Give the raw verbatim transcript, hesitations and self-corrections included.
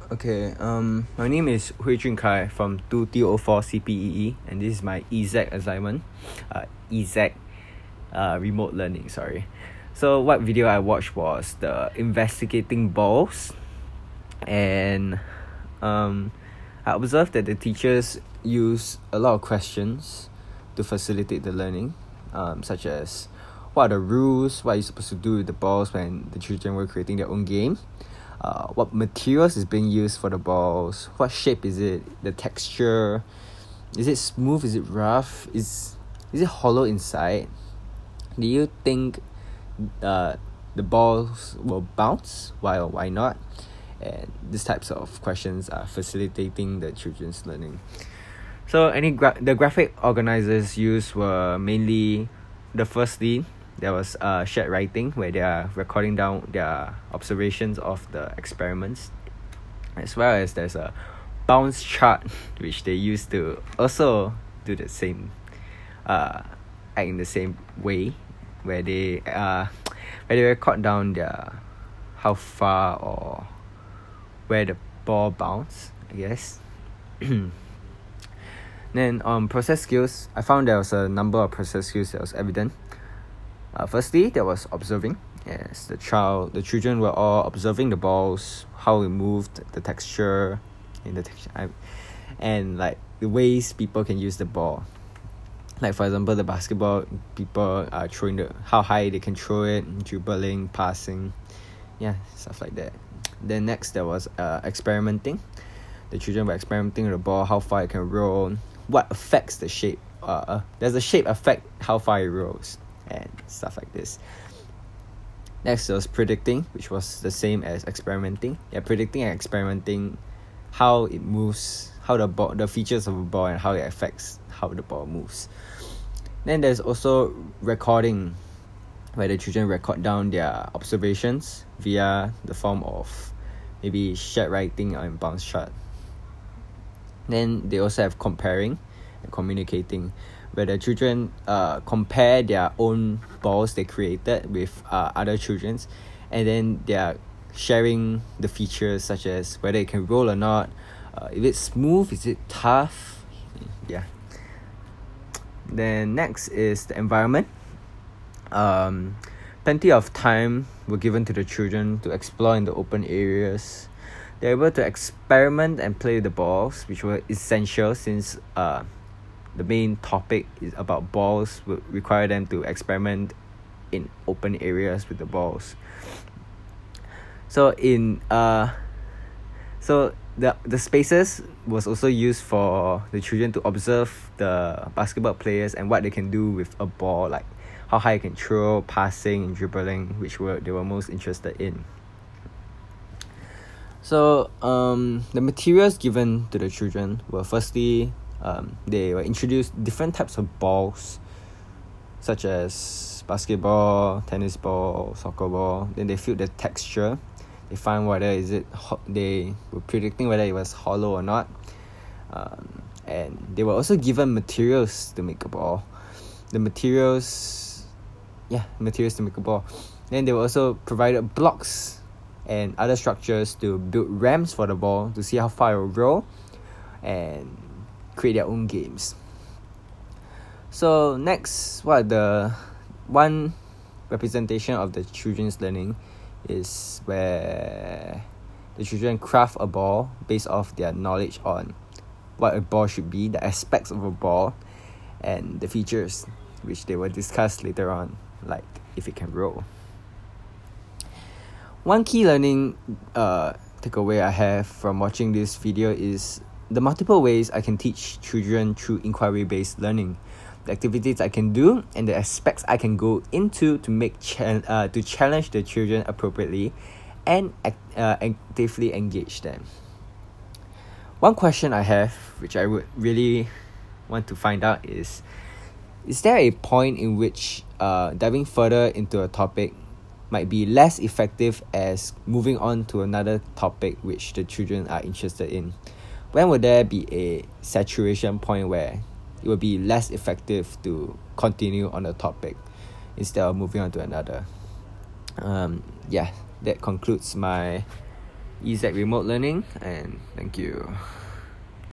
Okay, um, my name is Hui Jun Kai from two T O four C P E E, and this is my E Z A C assignment, uh, E Z A C, uh, remote learning, sorry. So what video I watched was the investigating balls, and um, I observed that the teachers use a lot of questions to facilitate the learning, um, such as what are the rules, what are you supposed to do with the balls when the children were creating their own game, uh, what materials is being used for the balls, what shape is it, the texture, is it smooth, is it rough, is is it hollow inside, do you think uh, the balls will bounce, why or why not, and these types of questions are facilitating the children's learning. So any gra- the graphic organizers used were mainly, the firstly, there was uh, shared writing where they are recording down their observations of the experiments, as well as there's a bounce chart which they use to also do the same, uh, act in the same way, where they uh, where they record down their how far or where the ball bounce, I guess. Then on um, process skills, I found there was a number of process skills that was evident. Uh, firstly, there was observing. Yes, the child, the children were all observing the balls, how it moved, the texture, in the texture, I, and like the ways people can use the ball. Like for example, the basketball, people are throwing the how high they can throw it, dribbling, passing, yeah, stuff like that. Then next there was uh, experimenting. The children were experimenting with the ball, how far it can roll, what affects the shape. Uh, uh, does the shape affect how far it rolls, and stuff like this. Next was predicting, which was the same as experimenting. Yeah, predicting and experimenting how it moves, how the ball, the features of a ball, and how it affects how the ball moves. Then there's also recording, where the children record down their observations via the form of maybe shared writing or bounce chart. Then they also have comparing and communicating, where the children uh, compare their own balls they created with uh, other children's, and then they are sharing the features such as whether it can roll or not, uh, if it's smooth, is it tough, yeah. Then next is the environment. Um, plenty of time were given to the children to explore in the open areas. They were able to experiment and play with the balls, which were essential since uh, the main topic is about balls, would require them to experiment in open areas with the balls. So in uh, so the the spaces was also used for the children to observe the basketball players and what they can do with a ball, like how high it can throw, passing, and dribbling, which were they were most interested in. So um, the materials given to the children were firstly, um, they were introduced different types of balls, such as basketball, tennis ball, soccer ball. Then they feel the texture. They find whether is it ho- they were predicting whether it was hollow or not. Um, and they were also given materials to make a ball. The materials, yeah, materials to make a ball. Then they were also provided blocks and other structures to build ramps for the ball to see how far it will roll and create their own games. So next, what the one representation of the children's learning is where the children craft a ball based off their knowledge on what a ball should be, the aspects of a ball, and the features which they will discuss later on, like if it can roll. One key learning uh, takeaway I have from watching this video is the multiple ways I can teach children through inquiry-based learning, the activities I can do, and the aspects I can go into to make cha- uh, to challenge the children appropriately and act- uh, actively engage them. One question I have, which I would really want to find out, is is there a point in which uh, diving further into a topic might be less effective as moving on to another topic which the children are interested in? When would there be a saturation point where it would be less effective to continue on a topic instead of moving on to another? Um, yeah, that concludes my EZAC Remote Learning, and thank you.